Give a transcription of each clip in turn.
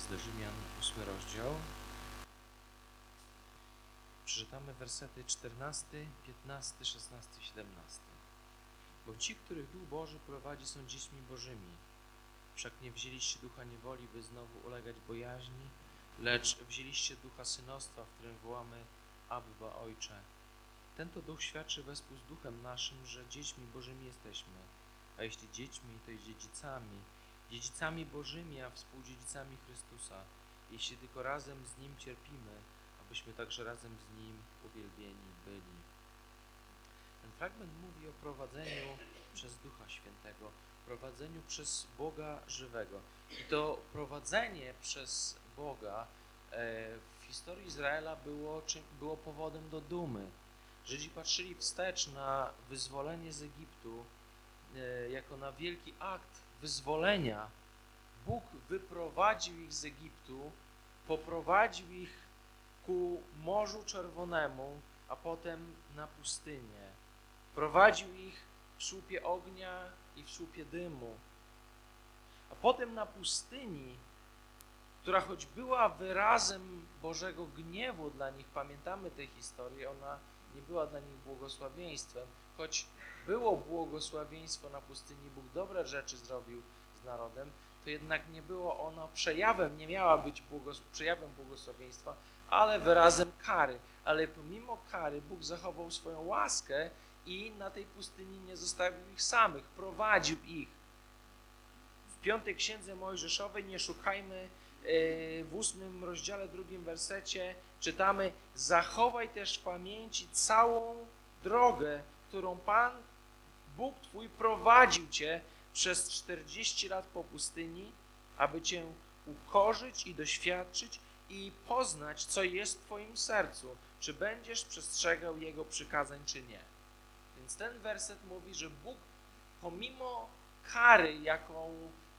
do Rzymian, 8 rozdział. Przeczytamy wersety 14, 15, 16 i 17. Bo ci, których Duch Boży prowadzi, są dziećmi Bożymi. Wszak nie wzięliście ducha niewoli, by znowu ulegać bojaźni, lecz wzięliście ducha synostwa, w którym wołamy Abba, Ojcze. Ten to duch świadczy wespół z duchem naszym, że dziećmi Bożymi jesteśmy. A jeśli dziećmi, to i dziedzicami Bożymi, a współdziedzicami Chrystusa, jeśli tylko razem z Nim cierpimy, abyśmy także razem z Nim uwielbieni byli. Ten fragment mówi o prowadzeniu przez Ducha Świętego, prowadzeniu przez Boga żywego. I to prowadzenie przez Boga w historii Izraela było powodem do dumy. Żydzi patrzyli wstecz na wyzwolenie z Egiptu jako na wielki akt wyzwolenia. Bóg wyprowadził ich z Egiptu, poprowadził ich ku Morzu Czerwonemu, a potem na pustynię. Prowadził ich w słupie ognia i w słupie dymu. A potem na pustyni, która choć była wyrazem Bożego gniewu dla nich, pamiętamy tę historię, ona nie była dla nich błogosławieństwem, choć było błogosławieństwo na pustyni, Bóg dobre rzeczy zrobił z narodem, to jednak nie było ono przejawem, nie miała być przejawem błogosławieństwa, ale wyrazem kary. Ale pomimo kary Bóg zachował swoją łaskę i na tej pustyni nie zostawił ich samych, prowadził ich. W 5 Księdze Mojżeszowej, nie szukajmy, w 8 rozdziale, 2 wersecie czytamy: zachowaj też w pamięci całą drogę, którą Pan Bóg Twój prowadził Cię przez 40 lat po pustyni, aby Cię ukorzyć i doświadczyć i poznać, co jest w Twoim sercu, czy będziesz przestrzegał Jego przykazań, czy nie. Więc ten werset mówi, że Bóg pomimo kary, jaką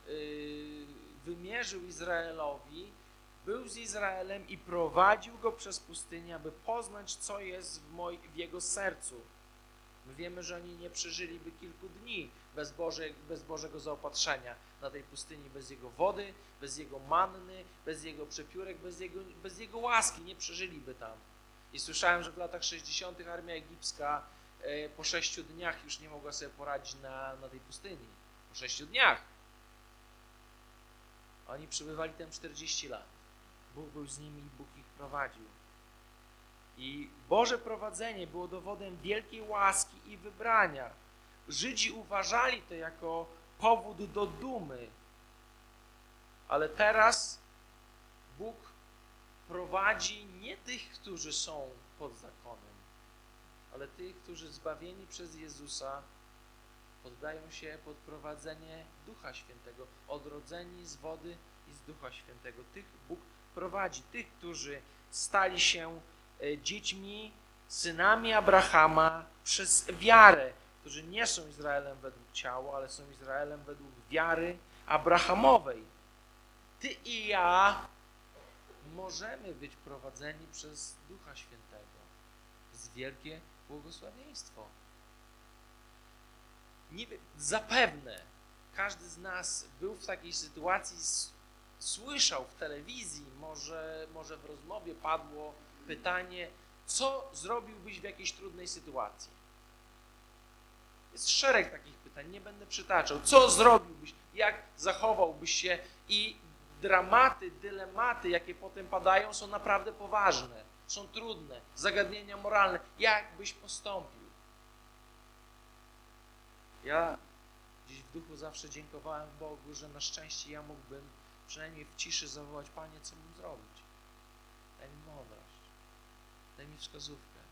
wymierzył Izraelowi, był z Izraelem i prowadził go przez pustynię, aby poznać, co jest w jego sercu. My wiemy, że oni nie przeżyliby kilku dni bez Bożego zaopatrzenia na tej pustyni, bez Jego wody, bez Jego manny, bez Jego przepiórek, bez Jego łaski. Nie przeżyliby tam. I słyszałem, że w latach 60. armia egipska po 6 dniach już nie mogła sobie poradzić na tej pustyni. Po 6 dniach. Oni przebywali tam 40 lat. Bóg był z nimi i Bóg ich prowadził. I Boże prowadzenie było dowodem wielkiej łaski i wybrania. Żydzi uważali to jako powód do dumy. Ale teraz Bóg prowadzi nie tych, którzy są pod zakonem, ale tych, którzy zbawieni przez Jezusa poddają się pod prowadzenie Ducha Świętego, odrodzeni z wody i z Ducha Świętego. Tych Bóg prowadzi, tych, którzy stali się dziećmi, synami Abrahama przez wiarę, którzy nie są Izraelem według ciała, ale są Izraelem według wiary abrahamowej. Ty i ja możemy być prowadzeni przez Ducha Świętego. To jest wielkie błogosławieństwo. Zapewne każdy z nas był w takiej sytuacji, słyszał w telewizji, może w rozmowie padło pytanie, co zrobiłbyś w jakiejś trudnej sytuacji? Jest szereg takich pytań, nie będę przytaczał. Co zrobiłbyś? Jak zachowałbyś się? I dramaty, dylematy, jakie potem padają, są naprawdę poważne, są trudne, zagadnienia moralne. Jak byś postąpił? Ja gdzieś w duchu zawsze dziękowałem Bogu, że na szczęście ja mógłbym przynajmniej w ciszy zawołać: Panie, co mam zrobić? Daj mi mądrość, daj mi wskazówkę,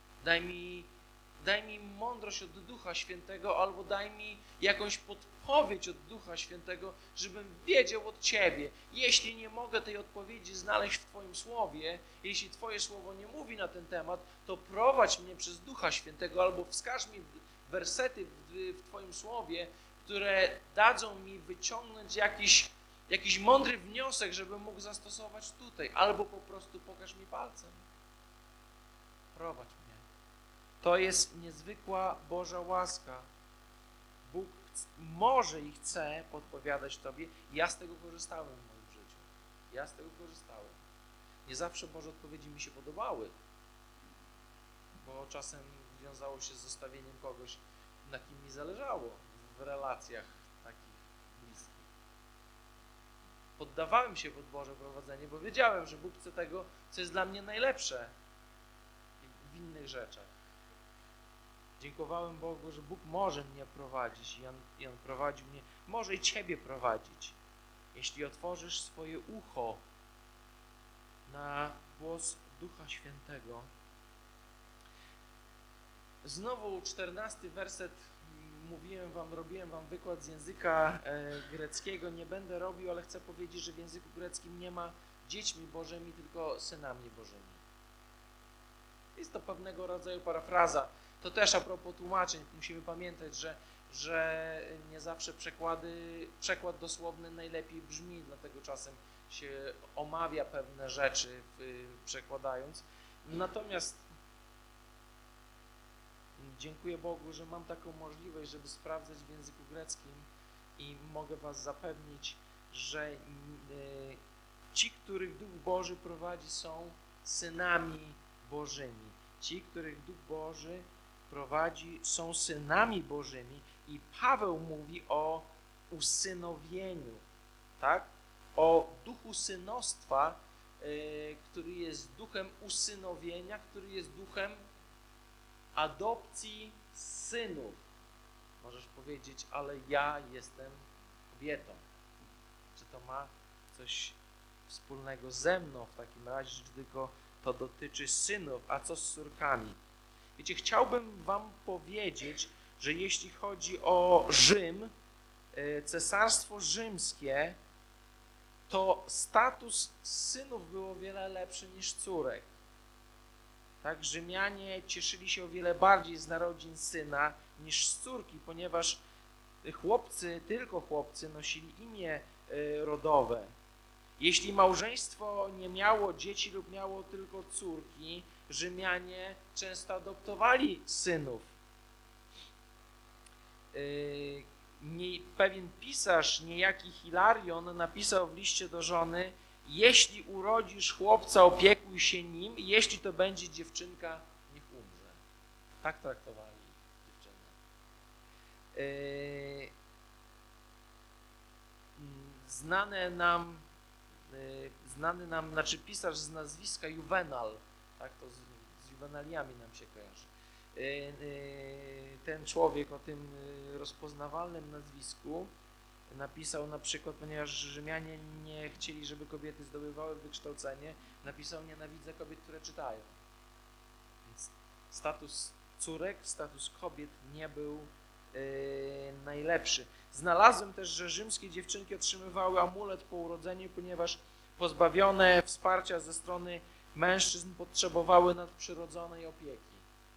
daj mi mądrość od Ducha Świętego, albo daj mi jakąś podpowiedź od Ducha Świętego, żebym wiedział od Ciebie. Jeśli nie mogę tej odpowiedzi znaleźć w Twoim Słowie, jeśli Twoje Słowo nie mówi na ten temat, to prowadź mnie przez Ducha Świętego, albo wskaż mi wersety w Twoim Słowie, które dadzą mi wyciągnąć jakiś mądry wniosek, żebym mógł zastosować tutaj, albo po prostu pokaż mi palcem. Prowadź mnie. To jest niezwykła Boża łaska. Bóg może i chce podpowiadać Tobie. Ja z tego korzystałem w moim życiu. Ja z tego korzystałem. Nie zawsze Boże odpowiedzi mi się podobały, bo czasem wiązało się z zostawieniem kogoś, na kim mi zależało w relacjach takich bliskich. Poddawałem się pod Boże prowadzenie, bo wiedziałem, że Bóg chce tego, co jest dla mnie najlepsze w innych rzeczach. Dziękowałem Bogu, że Bóg może mnie prowadzić i On prowadzi mnie, może i Ciebie prowadzić. Jeśli otworzysz swoje ucho na głos Ducha Świętego. Znowu 14 werset, robiłem wam wykład z języka greckiego, nie będę robił, ale chcę powiedzieć, że w języku greckim nie ma dziećmi Bożymi, tylko synami Bożymi. Jest to pewnego rodzaju parafraza. To też a propos tłumaczeń, musimy pamiętać, że nie zawsze przekład dosłowny najlepiej brzmi, dlatego czasem się omawia pewne rzeczy przekładając. Natomiast dziękuję Bogu, że mam taką możliwość, żeby sprawdzać w języku greckim i mogę was zapewnić, że ci, których Duch Boży prowadzi, są synami Bożymi. Ci, których Duch Boży prowadzi, są synami Bożymi i Paweł mówi o usynowieniu, tak? O duchu synostwa, który jest duchem usynowienia, który jest duchem adopcji synów. Możesz powiedzieć, ale ja jestem kobietą. Czy to ma coś wspólnego ze mną w takim razie, że tylko to dotyczy synów, a co z córkami? Wiecie, chciałbym wam powiedzieć, że jeśli chodzi o Rzym, cesarstwo rzymskie, to status synów był o wiele lepszy niż córek. Tak, Rzymianie cieszyli się o wiele bardziej z narodzin syna niż z córki, ponieważ tylko chłopcy nosili imię rodowe. Jeśli małżeństwo nie miało dzieci lub miało tylko córki, Rzymianie często adoptowali synów. Pewien pisarz, niejaki Hilarion, napisał w liście do żony: jeśli urodzisz chłopca, opiekuj się nim, jeśli to będzie dziewczynka, niech umrze. Tak traktowali dziewczynę. Znany nam, znaczy pisarz z nazwiska Juvenal, tak, to z Juvenaliami nam się kojarzy. Ten człowiek o tym rozpoznawalnym nazwisku napisał na przykład, ponieważ Rzymianie nie chcieli, żeby kobiety zdobywały wykształcenie, napisał: nienawidzę kobiet, które czytają. Więc status córek, status kobiet nie był najlepszy. Znalazłem też, że rzymskie dziewczynki otrzymywały amulet po urodzeniu, ponieważ pozbawione wsparcia ze strony mężczyzn potrzebowały nadprzyrodzonej opieki.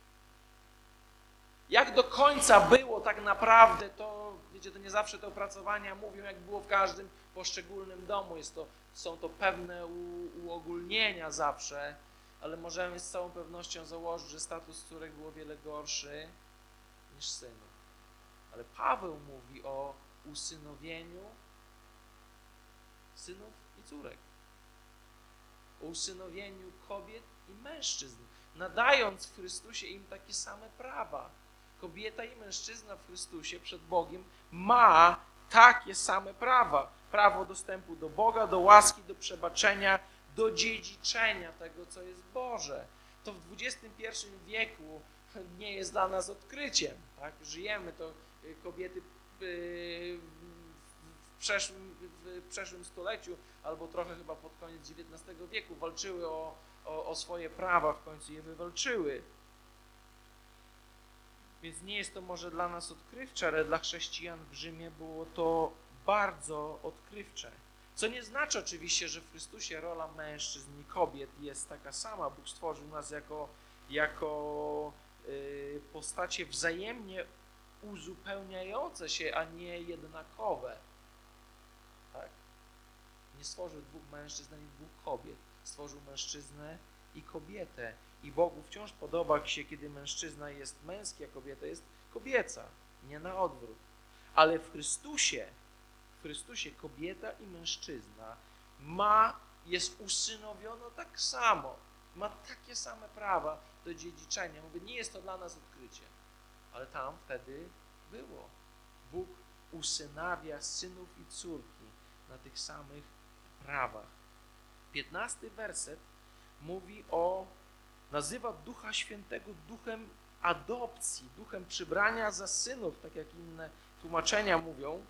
Jak do końca było tak naprawdę, to wiecie, to nie zawsze te opracowania mówią, jak było w każdym poszczególnym domu. Są to pewne uogólnienia zawsze, ale możemy z całą pewnością założyć, że status córek był o wiele gorszy niż synów. Ale Paweł mówi o usynowieniu synów i córek. O usynowieniu kobiet i mężczyzn, nadając w Chrystusie im takie same prawa. Kobieta i mężczyzna w Chrystusie przed Bogiem ma takie same prawa. Prawo dostępu do Boga, do łaski, do przebaczenia, do dziedziczenia tego, co jest Boże. To w XXI wieku nie jest dla nas odkryciem. Tak? Żyjemy, to kobiety w przeszłym stuleciu, albo trochę chyba pod koniec XIX wieku walczyły o swoje prawa, w końcu je wywalczyły. Więc nie jest to może dla nas odkrywcze, ale dla chrześcijan w Rzymie było to bardzo odkrywcze. Co nie znaczy oczywiście, że w Chrystusie rola mężczyzn i kobiet jest taka sama. Bóg stworzył nas jako postacie wzajemnie uzupełniające się, a nie jednakowe. Tak? Nie stworzył dwóch mężczyzn ani dwóch kobiet. Stworzył mężczyznę i kobietę. I Bogu wciąż podoba się, kiedy mężczyzna jest męski, a kobieta jest kobieca. Nie na odwrót. Ale w Chrystusie kobieta i mężczyzna jest usynowiona tak samo, ma takie same prawa do dziedziczenia. Mówię, nie jest to dla nas odkrycie, ale tam wtedy było. Bóg usynawia synów i córki na tych samych prawach. 15 werset nazywa Ducha Świętego duchem adopcji, duchem przybrania za synów, tak jak inne tłumaczenia mówią.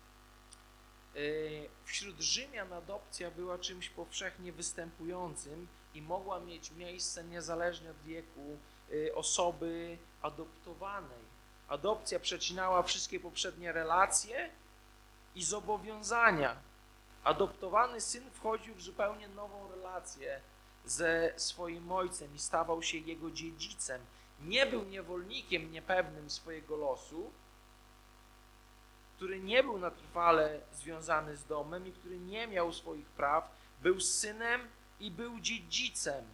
Wśród Rzymian adopcja była czymś powszechnie występującym i mogła mieć miejsce niezależnie od wieku osoby adoptowanej. Adopcja przecinała wszystkie poprzednie relacje i zobowiązania. Adoptowany syn wchodził w zupełnie nową relację ze swoim ojcem i stawał się jego dziedzicem. Nie był niewolnikiem niepewnym swojego losu, który nie był na trwale związany z domem i który nie miał swoich praw, był synem i był dziedzicem.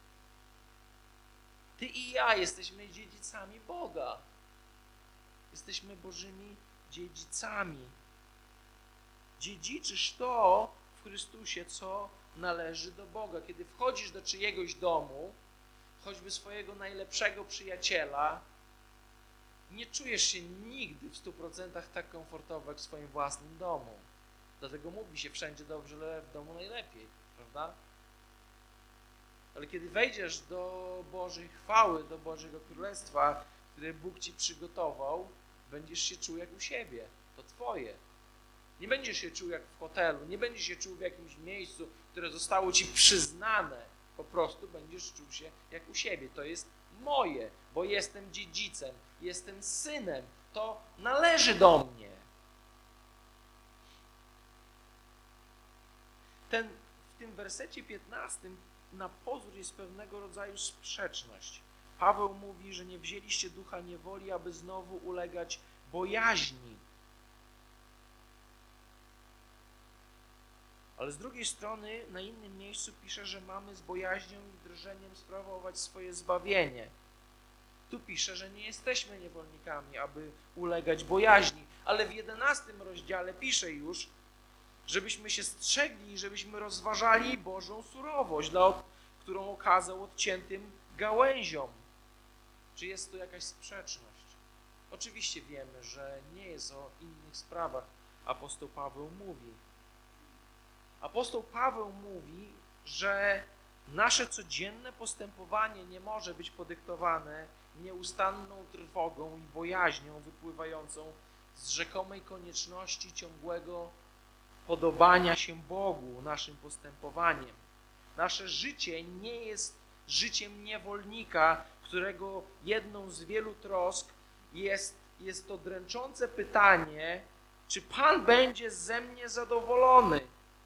Ty i ja jesteśmy dziedzicami Boga. Jesteśmy Bożymi dziedzicami. Dziedziczysz to w Chrystusie, co należy do Boga. Kiedy wchodzisz do czyjegoś domu, choćby swojego najlepszego przyjaciela, nie czujesz się nigdy w 100% tak komfortowo jak w swoim własnym domu. Dlatego mówi się wszędzie dobrze, ale w domu najlepiej, prawda? Ale kiedy wejdziesz do Bożej chwały, do Bożego Królestwa, które Bóg ci przygotował, będziesz się czuł jak u siebie. To twoje. Nie będziesz się czuł jak w hotelu, nie będziesz się czuł w jakimś miejscu, które zostało ci przyznane. Po prostu będziesz czuł się jak u siebie. To jest moje, bo jestem dziedzicem, jestem synem. To należy do mnie. W tym wersecie 15 na pozór jest pewnego rodzaju sprzeczność. Paweł mówi, że nie wzięliście ducha niewoli, aby znowu ulegać bojaźni. Ale z drugiej strony na innym miejscu pisze, że mamy z bojaźnią i drżeniem sprawować swoje zbawienie. Tu pisze, że nie jesteśmy niewolnikami, aby ulegać bojaźni, ale w 11 rozdziale pisze już, żebyśmy się strzegli i żebyśmy rozważali Bożą surowość, którą okazał odciętym gałęziom. Czy jest tu jakaś sprzeczność? Oczywiście wiemy, że nie jest o innych sprawach apostoł Paweł mówi. Apostoł Paweł mówi, że nasze codzienne postępowanie nie może być podyktowane nieustanną trwogą i bojaźnią wypływającą z rzekomej konieczności ciągłego podobania się Bogu naszym postępowaniem. Nasze życie nie jest życiem niewolnika, którego jedną z wielu trosk jest to dręczące pytanie, czy Pan będzie ze mnie zadowolony?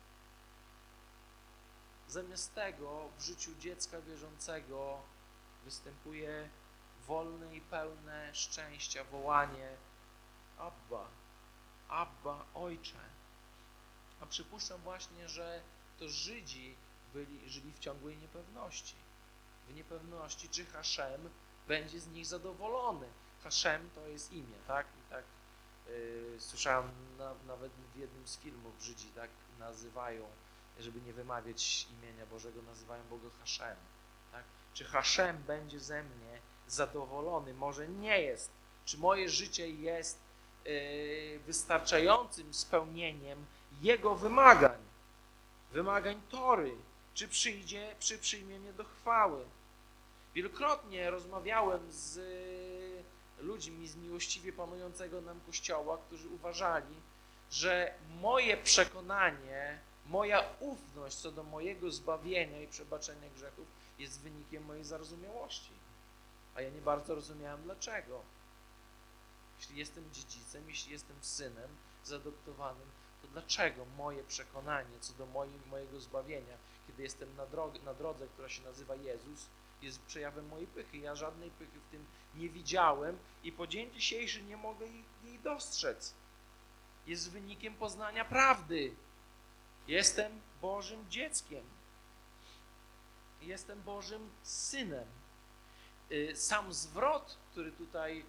Zamiast tego w życiu dziecka wierzącego występuje wolne i pełne szczęścia wołanie Abba, Abba, Ojcze. A przypuszczam właśnie, że to Żydzi żyli w ciągłej niepewności. W niepewności, czy Haszem będzie z nich zadowolony. Haszem to jest imię, tak? I tak słyszałem nawet w jednym z filmów Żydzi tak nazywają, żeby nie wymawiać imienia Bożego, nazywają Boga Haszem. Tak? Czy Haszem będzie ze mnie zadowolony? Może nie jest. Czy moje życie jest wystarczającym spełnieniem Jego wymagań Tory? Czy przyjmie mnie do chwały? Wielokrotnie rozmawiałem z ludźmi z miłościwie panującego nam Kościoła, którzy uważali, że moje przekonanie, moja ufność co do mojego zbawienia i przebaczenia grzechów jest wynikiem mojej zarozumiałości. A ja nie bardzo rozumiałem dlaczego. Jeśli jestem dziedzicem, jeśli jestem synem zaadoptowanym, to dlaczego moje przekonanie co do mojego zbawienia, kiedy jestem na drodze, która się nazywa Jezus, jest przejawem mojej pychy. Ja żadnej pychy w tym nie widziałem i po dzień dzisiejszy nie mogę jej dostrzec. Jest wynikiem poznania prawdy. Jestem Bożym dzieckiem. Jestem Bożym synem. Sam zwrot,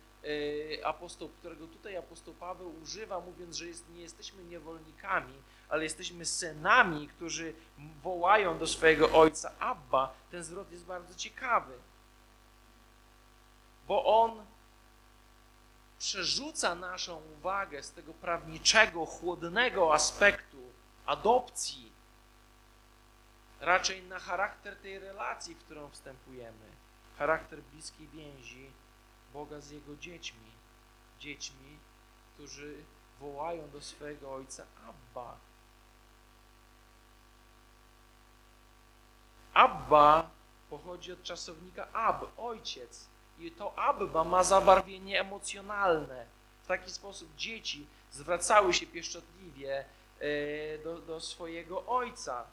którego tutaj apostoł Paweł używa, mówiąc, że nie jesteśmy niewolnikami, ale jesteśmy synami, którzy wołają do swojego Ojca Abba, ten zwrot jest bardzo ciekawy, bo on przerzuca naszą uwagę z tego prawniczego, chłodnego aspektu adopcji raczej na charakter tej relacji, w którą wstępujemy, charakter bliskiej więzi Boga z Jego dziećmi, którzy wołają do swojego Ojca Abba. Abba pochodzi od czasownika ab, ojciec. I to Abba ma zabarwienie emocjonalne. W taki sposób dzieci zwracały się pieszczotliwie do swojego ojca.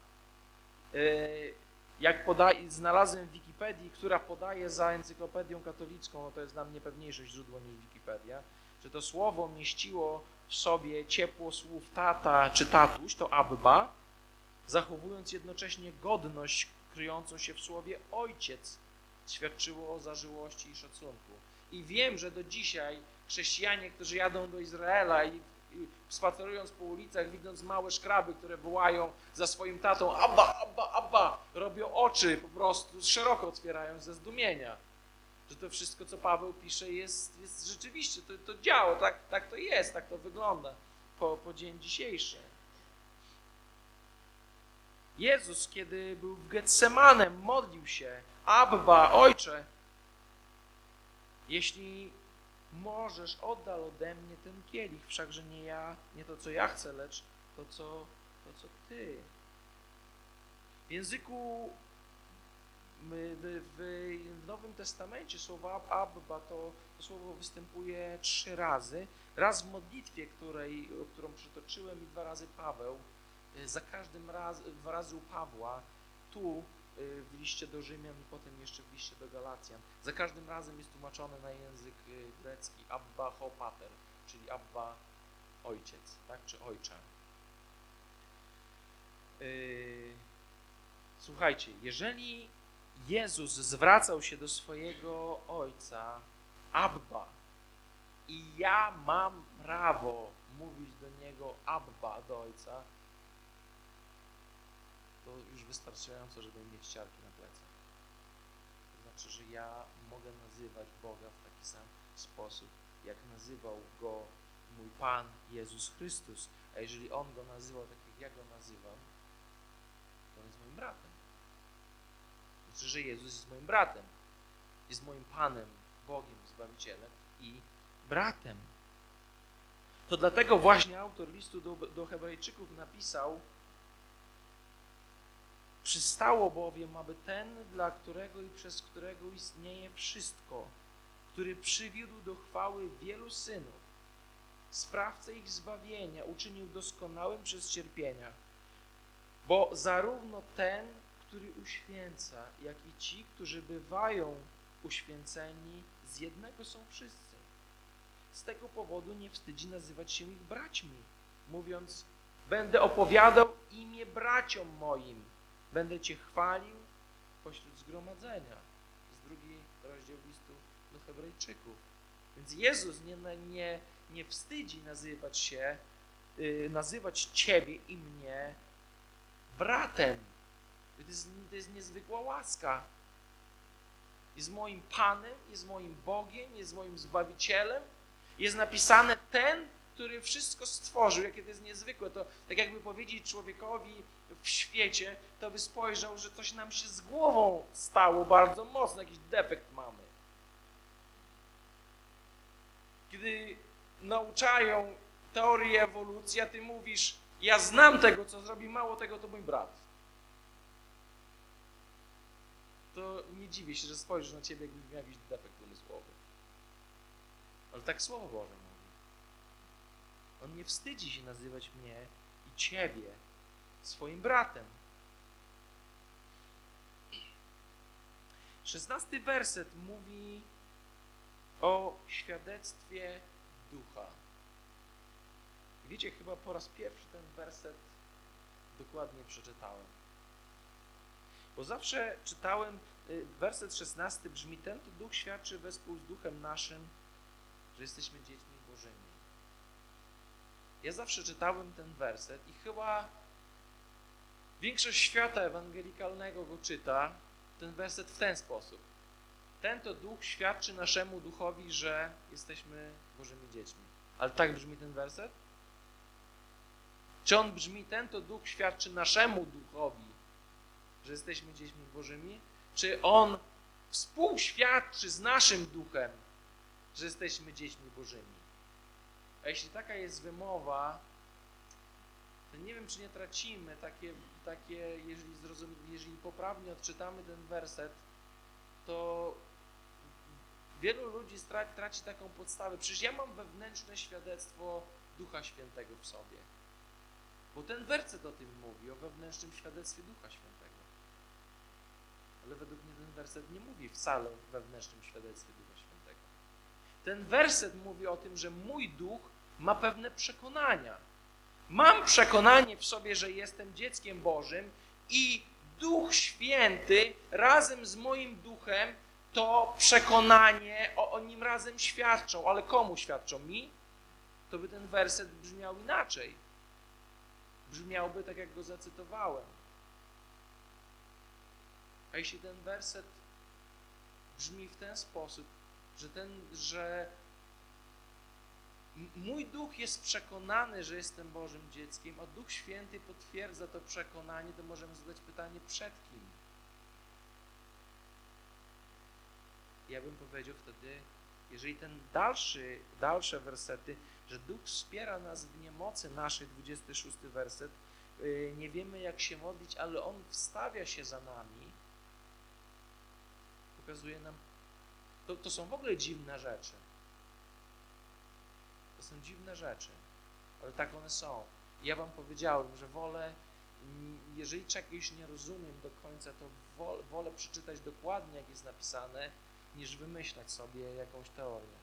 Jak znalazłem w Wikipedii, która podaje za encyklopedią katolicką, no to jest dla mnie pewniejsze źródło niż Wikipedia, że to słowo mieściło w sobie ciepło słów tata czy tatuś, to Abba, zachowując jednocześnie godność kryjącą się w słowie ojciec, świadczyło o zażyłości i szacunku. I wiem, że do dzisiaj chrześcijanie, którzy jadą do Izraela i spacerując po ulicach, widząc małe szkraby, które wołają za swoim tatą Abba, Abba, Abba, robią oczy po prostu szeroko otwierają ze zdumienia. Że to wszystko, co Paweł pisze, jest rzeczywiście, to działa, tak to jest, tak to wygląda po dzień dzisiejszy. Jezus, kiedy był w Getsemanem, modlił się: Abba, Ojcze, jeśli możesz, oddal ode mnie ten kielich, wszakże nie to, co ja chcę, lecz to, co Ty. W języku, w Nowym Testamencie słowo Abba to słowo występuje 3 razy. Raz w modlitwie, którą przytoczyłem, i 2 razy Paweł. Za każdym razem, 2 razy u Pawła, tu w liście do Rzymian i potem jeszcze w liście do Galacjan. Za każdym razem jest tłumaczone na język grecki Abba ho pater, czyli Abba ojciec, tak, czy ojcze. Słuchajcie, jeżeli Jezus zwracał się do swojego Ojca Abba i ja mam prawo mówić do Niego Abba, do Ojca, to już wystarczająco, żeby mieć ciarki na plecach. To znaczy, że ja mogę nazywać Boga w taki sam sposób, jak nazywał Go mój Pan Jezus Chrystus. A jeżeli On Go nazywał tak, jak ja Go nazywam, to On jest moim bratem. To znaczy, że Jezus jest moim bratem. Jest moim Panem, Bogiem, Zbawicielem i bratem. To dlatego właśnie autor listu do Hebrajczyków napisał: przystało bowiem, aby ten, dla którego i przez którego istnieje wszystko, który przywiódł do chwały wielu synów, sprawcę ich zbawienia, uczynił doskonałym przez cierpienia. Bo zarówno ten, który uświęca, jak i ci, którzy bywają uświęceni, z jednego są wszyscy. Z tego powodu nie wstydzi nazywać się ich braćmi, mówiąc: będę opowiadał imię braciom moim, będę Cię chwalił pośród zgromadzenia. To jest 2 rozdział listu do Hebrajczyków. Więc Jezus nie wstydzi nazywać Ciebie i mnie bratem. To jest niezwykła łaska. Jest moim Panem, jest moim Bogiem, jest moim Zbawicielem. Jest napisane ten, który wszystko stworzył. Jakie to jest niezwykłe. To tak jakby powiedzieć człowiekowi w świecie, to by spojrzał, że coś nam się z głową stało bardzo mocno, jakiś defekt mamy. Kiedy nauczają teorii ewolucji, a ty mówisz: ja znam tego, co zrobi, mało tego, to mój brat. To nie dziwię się, że spojrzysz na ciebie, jakbyś miał jakiś defekt umysłowy. Ale tak Słowo Boże mówi. On nie wstydzi się nazywać mnie i ciebie swoim bratem. 16 werset mówi o świadectwie Ducha. Wiecie, chyba po raz pierwszy ten werset dokładnie przeczytałem. Bo zawsze czytałem, werset 16 brzmi: ten to Duch świadczy wespół z Duchem naszym, że jesteśmy dziećmi Bożymi. Ja zawsze czytałem ten werset i chyba większość świata ewangelikalnego go czyta, ten werset w ten sposób. Ten to duch świadczy naszemu duchowi, że jesteśmy Bożymi dziećmi. Ale tak brzmi ten werset? Czy on brzmi, ten to duch świadczy naszemu duchowi, że jesteśmy dziećmi Bożymi? Czy on współświadczy z naszym duchem, że jesteśmy dziećmi Bożymi? A jeśli taka jest wymowa, to nie wiem, czy nie tracimy takie jeżeli poprawnie odczytamy ten werset, to wielu ludzi traci taką podstawę. Przecież ja mam wewnętrzne świadectwo Ducha Świętego w sobie. Bo ten werset o tym mówi, o wewnętrznym świadectwie Ducha Świętego. Ale według mnie ten werset nie mówi wcale o wewnętrznym świadectwie Ducha Świętego. Ten werset mówi o tym, że mój duch ma pewne przekonania. Mam przekonanie w sobie, że jestem dzieckiem Bożym i Duch Święty razem z moim duchem to przekonanie o nim razem świadczą. Ale komu świadczą? Mi? To by ten werset brzmiał inaczej. Brzmiałby tak, jak go zacytowałem. A jeśli ten werset brzmi w ten sposób, że mój duch jest przekonany, że jestem Bożym dzieckiem, a Duch Święty potwierdza to przekonanie, to możemy zadać pytanie, przed kim? Ja bym powiedział wtedy, jeżeli ten dalsze wersety, że Duch wspiera nas w niemocy naszej, 26 werset, nie wiemy, jak się modlić, ale On wstawia się za nami, pokazuje nam, to są w ogóle dziwne rzeczy. To są dziwne rzeczy, ale tak one są. Ja wam powiedziałem, że wolę, jeżeli czegoś nie rozumiem do końca, to wolę przeczytać dokładnie, jak jest napisane, niż wymyślać sobie jakąś teorię.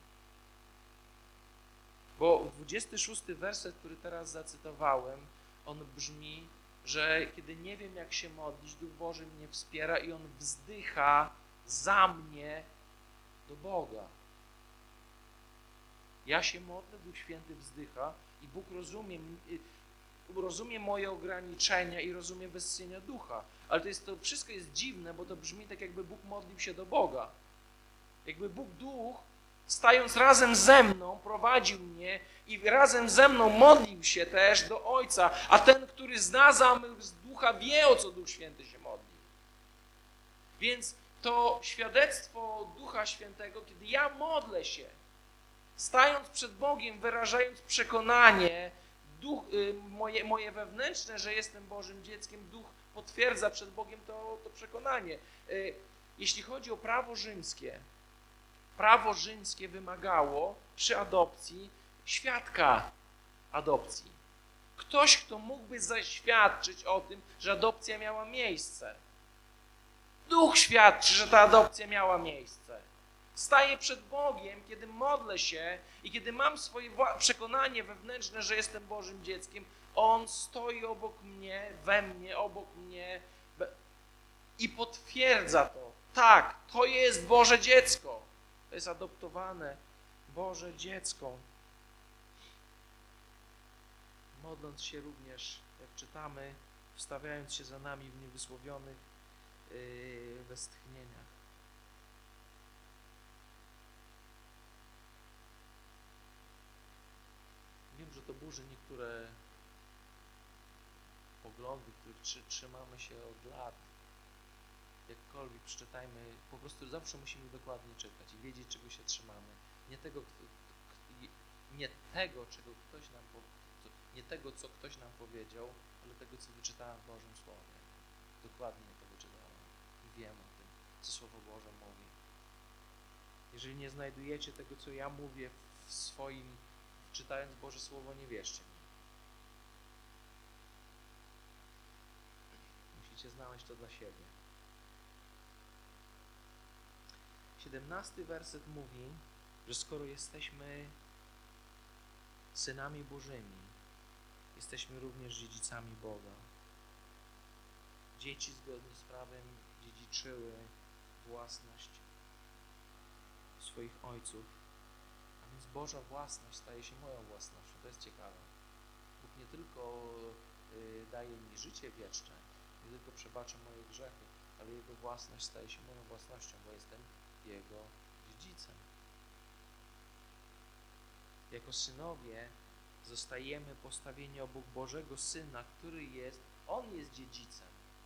Bo 26 werset, który teraz zacytowałem, on brzmi, że kiedy nie wiem, jak się modlić, Duch Boży mnie wspiera i On wzdycha za mnie do Boga. Ja się modlę, Duch Święty wzdycha i Bóg rozumie moje ograniczenia i rozumie westchnienia ducha. Ale to wszystko jest dziwne, bo to brzmi tak, jakby Bóg modlił się do Boga. Jakby Bóg Duch, stając razem ze mną, prowadził mnie i razem ze mną modlił się też do Ojca, a ten, który zna zamysł Ducha, wie, o co Duch Święty się modli. Więc to świadectwo Ducha Świętego, kiedy ja modlę się, stając przed Bogiem, wyrażając przekonanie, moje wewnętrzne, że jestem Bożym dzieckiem, Duch potwierdza przed Bogiem to przekonanie. Jeśli chodzi o prawo rzymskie wymagało przy adopcji świadka adopcji. Ktoś, kto mógłby zaświadczyć o tym, że adopcja miała miejsce. Duch świadczy, że ta adopcja miała miejsce. Staję przed Bogiem, kiedy modlę się i kiedy mam swoje przekonanie wewnętrzne, że jestem Bożym dzieckiem, On stoi obok mnie, we mnie, obok mnie i potwierdza to. Tak, to jest Boże dziecko. To jest adoptowane Boże dziecko. Modląc się również, jak czytamy, wstawiając się za nami w niewysłowionych westchnieniach. Wiem, że to burzy niektóre poglądy, których trzymamy się od lat. Jakkolwiek przeczytajmy, po prostu zawsze musimy dokładnie czytać i wiedzieć, czego się trzymamy. Nie tego, co ktoś nam powiedział, ale tego, co wyczytałem w Bożym Słowie. Dokładnie to wyczytałem i wiem o tym, co Słowo Boże mówi. Jeżeli nie znajdujecie tego, co ja mówię w swoim, czytając Boże Słowo, nie wierzcie mi. Musicie znaleźć to dla siebie. 17 werset mówi, że skoro jesteśmy synami Bożymi, jesteśmy również dziedzicami Boga. Dzieci zgodnie z prawem dziedziczyły własność swoich ojców, a więc Boża własność staje się moją własnością. To jest ciekawe. nie tylko daje mi życie wieczne, nie tylko przebacza moje grzechy, ale Jego własność staje się moją własnością, bo jestem Jego dziedzicem. Jako synowie zostajemy postawieni obok Bożego Syna, który On jest dziedzicem.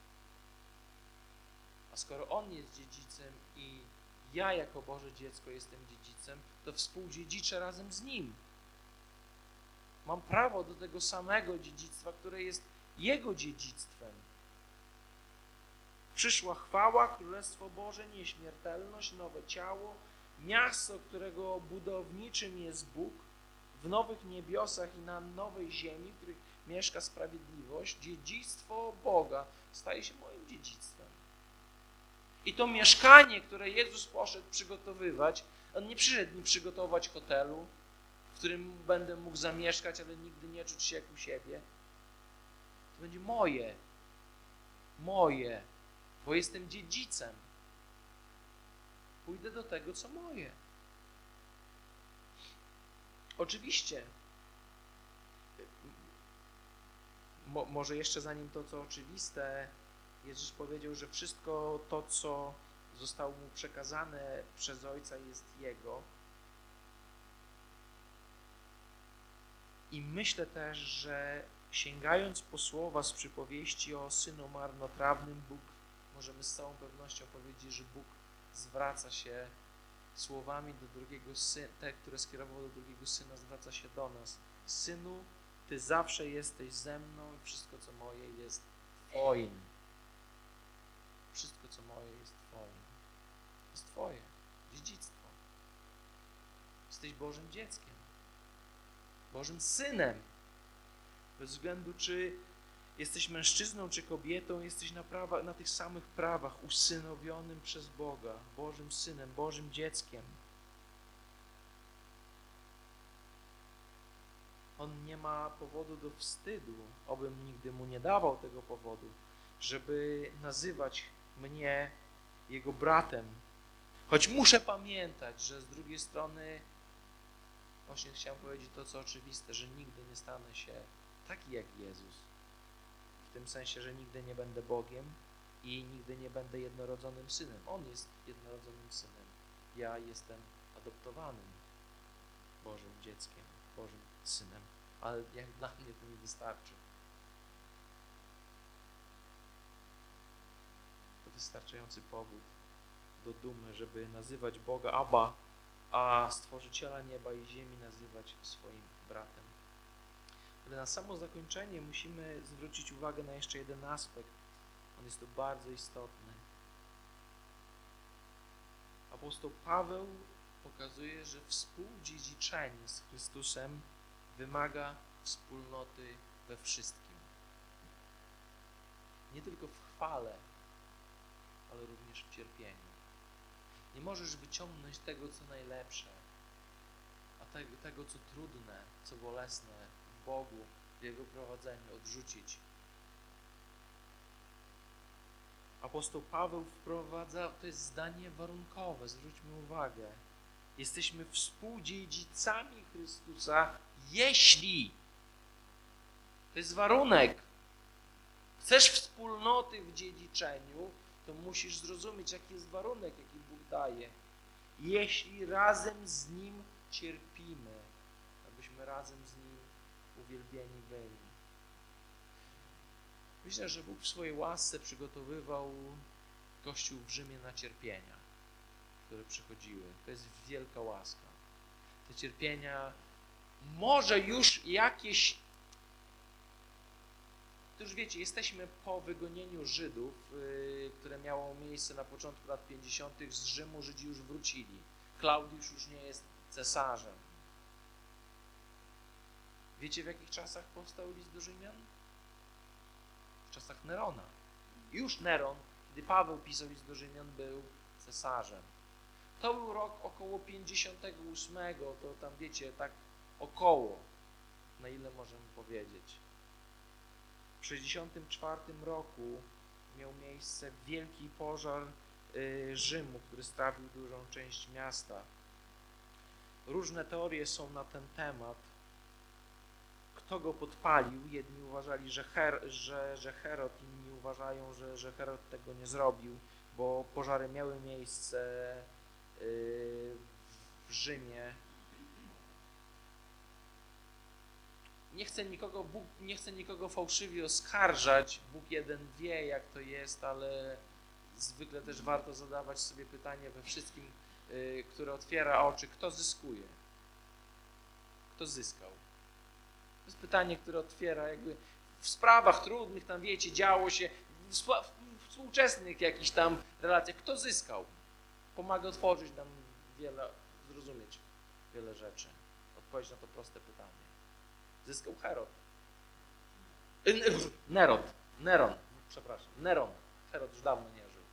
A skoro On jest dziedzicem i ja jako Boże dziecko jestem dziedzicem, to współdziedziczę razem z Nim. Mam prawo do tego samego dziedzictwa, które jest Jego dziedzictwem. Przyszła chwała, Królestwo Boże, nieśmiertelność, nowe ciało, miasto, którego budowniczym jest Bóg, w nowych niebiosach i na nowej ziemi, w których mieszka sprawiedliwość. Dziedzictwo Boga staje się moim dziedzictwem. I to mieszkanie, które Jezus poszedł przygotowywać, On nie przyszedł mi przygotować hotelu, w którym będę mógł zamieszkać, ale nigdy nie czuć się jak u siebie. To będzie moje, bo jestem dziedzicem. Pójdę do tego, co moje. Oczywiście, może jeszcze zanim to, co oczywiste, Jezus powiedział, że wszystko to, co zostało Mu przekazane przez Ojca, jest Jego. I myślę też, że sięgając po słowa z przypowieści o synu marnotrawnym, możemy z całą pewnością powiedzieć, że Bóg zwraca się słowami do drugiego syna, te, które skierował do drugiego syna, zwraca się do nas. Synu, Ty zawsze jesteś ze mną i wszystko, co moje, jest Twoim. Wszystko, co moje, jest Twoim. Jest Twoje dziedzictwo. Jesteś Bożym dzieckiem, Bożym synem. Bez względu, czy jesteś mężczyzną, czy kobietą, jesteś na tych samych prawach, usynowionym przez Boga, Bożym synem, Bożym dzieckiem. On nie ma powodu do wstydu, obym nigdy mu nie dawał tego powodu, żeby nazywać mnie jego bratem. Choć muszę pamiętać, że z drugiej strony właśnie chciałem powiedzieć to, co oczywiste, że nigdy nie stanę się taki jak Jezus. W tym sensie, że nigdy nie będę Bogiem i nigdy nie będę jednorodzonym synem. On jest jednorodzonym synem. Ja jestem adoptowanym Bożym dzieckiem, Bożym synem. Ale jak dla mnie to nie wystarczy. To wystarczający powód do dumy, żeby nazywać Boga Abba, a Stworzyciela nieba i ziemi nazywać swoim bratem. Ale na samo zakończenie musimy zwrócić uwagę na jeszcze jeden aspekt. On jest tu bardzo istotny. Apostoł Paweł pokazuje, że współdziedziczenie z Chrystusem wymaga wspólnoty we wszystkim. Nie tylko w chwale, ale również w cierpieniu. Nie możesz wyciągnąć tego, co najlepsze, a tego, co trudne, co bolesne w Bogu, w Jego prowadzeniu odrzucić. Apostoł Paweł wprowadza, to jest zdanie warunkowe, zwróćmy uwagę. Jesteśmy współdziedzicami Chrystusa, jeśli, to jest warunek, chcesz wspólnoty w dziedziczeniu, to musisz zrozumieć, jaki jest warunek, jaki Bóg daje. Jeśli razem z Nim cierpimy, abyśmy razem z Nim uwielbieni byli. Myślę, że Bóg w swojej łasce przygotowywał Kościół w Rzymie na cierpienia, które przychodziły. To jest wielka łaska. Te cierpienia może już jakieś... To już wiecie, jesteśmy po wygonieniu Żydów, które miało miejsce na początku lat 50. z Rzymu. Żydzi już wrócili. Klaudiusz już nie jest cesarzem. Wiecie, w jakich czasach powstał list do Rzymian? W czasach Nerona. Już Neron, kiedy Paweł pisał list do Rzymian, był cesarzem. To był rok około 58, to tam wiecie, tak około, na ile możemy powiedzieć. W 64 roku miał miejsce wielki pożar Rzymu, który strawił dużą część miasta. Różne teorie są na ten temat. kto go podpalił. Jedni uważali, że Herod, inni uważają, że Herod tego nie zrobił, bo pożary miały miejsce w Rzymie. Bóg nie chce nikogo fałszywie oskarżać. Bóg jeden wie, jak to jest, ale zwykle też warto zadawać sobie pytanie we wszystkim, które otwiera oczy, kto zyskuje? Kto zyskał? To jest pytanie, które otwiera jakby w sprawach trudnych, tam wiecie, działo się, w współczesnych jakichś tam relacjach, kto zyskał? Pomaga otworzyć nam zrozumieć wiele rzeczy. Odpowiedź na to proste pytanie. Zyskał Herod. Neron. Herod już dawno nie żył.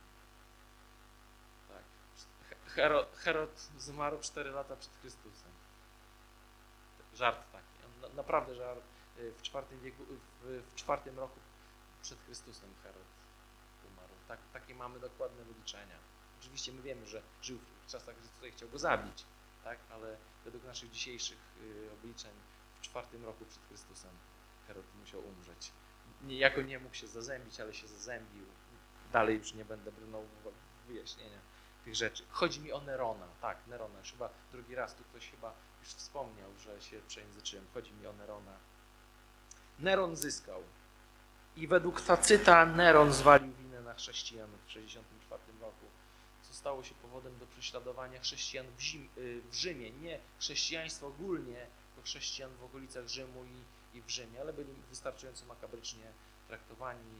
Tak. Herod zmarł 4 lata przed Chrystusem. Żart taki. Naprawdę żart. W IV wieku, w IV roku przed Chrystusem Herod umarł. Takie mamy dokładne wyliczenia. Oczywiście my wiemy, że żył w czasach Chrystusa i chciał go zabić, tak? Ale według naszych dzisiejszych obliczeń w IV roku przed Chrystusem Herod musiał umrzeć. Niejako nie mógł się zazębić, ale się zazębił. Dalej już nie będę brnął w wyjaśnienia tych rzeczy. Chodzi mi o Nerona. Tak, Nerona. Już chyba drugi raz tu ktoś chyba już wspomniał, że się przejęzyczyłem. Chodzi mi o Nerona. Neron zyskał. I według Tacyta Neron zwalił winę na chrześcijan w 64 roku, co stało się powodem do prześladowania chrześcijan w Rzymie. Nie chrześcijaństwa ogólnie, tylko chrześcijan w okolicach Rzymu i w Rzymie, ale byli wystarczająco makabrycznie traktowani,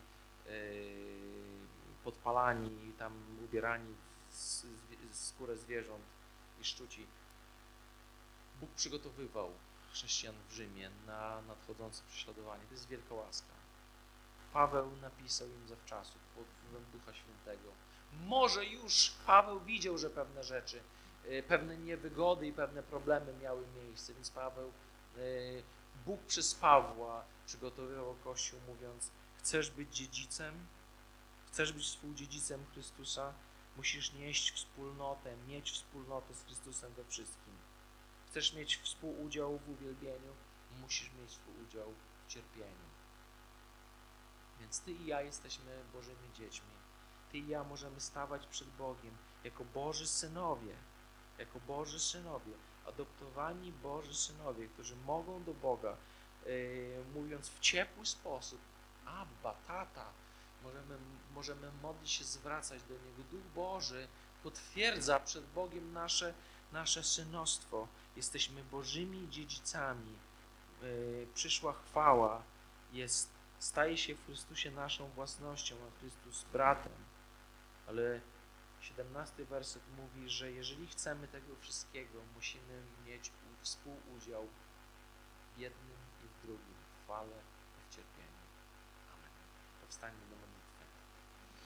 podpalani, tam ubierani w skórę zwierząt i szczuci. Bóg przygotowywał chrześcijan w Rzymie na nadchodzące prześladowanie. To jest wielka łaska. Paweł napisał im zawczasu pod wpływem Ducha Świętego. Może już Paweł widział, że pewne rzeczy, pewne niewygody i pewne problemy miały miejsce, więc Bóg przez Pawła przygotowywał Kościół, mówiąc: chcesz być dziedzicem, chcesz być współdziedzicem Chrystusa, musisz mieć wspólnotę z Chrystusem we wszystkim. Chcesz mieć współudział w uwielbieniu, musisz mieć współudział w cierpieniu. Więc ty i ja jesteśmy Bożymi dziećmi. Ty i ja możemy stawać przed Bogiem jako Boży synowie, adoptowani Boży synowie, którzy mogą do Boga, mówiąc w ciepły sposób: Abba, tata, możemy modlić się, zwracać do Niego. Duch Boży potwierdza przed Bogiem nasze synostwo. Jesteśmy Bożymi dziedzicami. Przyszła chwała staje się w Chrystusie naszą własnością, a Chrystus bratem. Ale 17 werset mówi, że jeżeli chcemy tego wszystkiego, musimy mieć współudział w jednym i w drugim, w chwale i w cierpieniu. Amen. Powstańmy do modlitwy.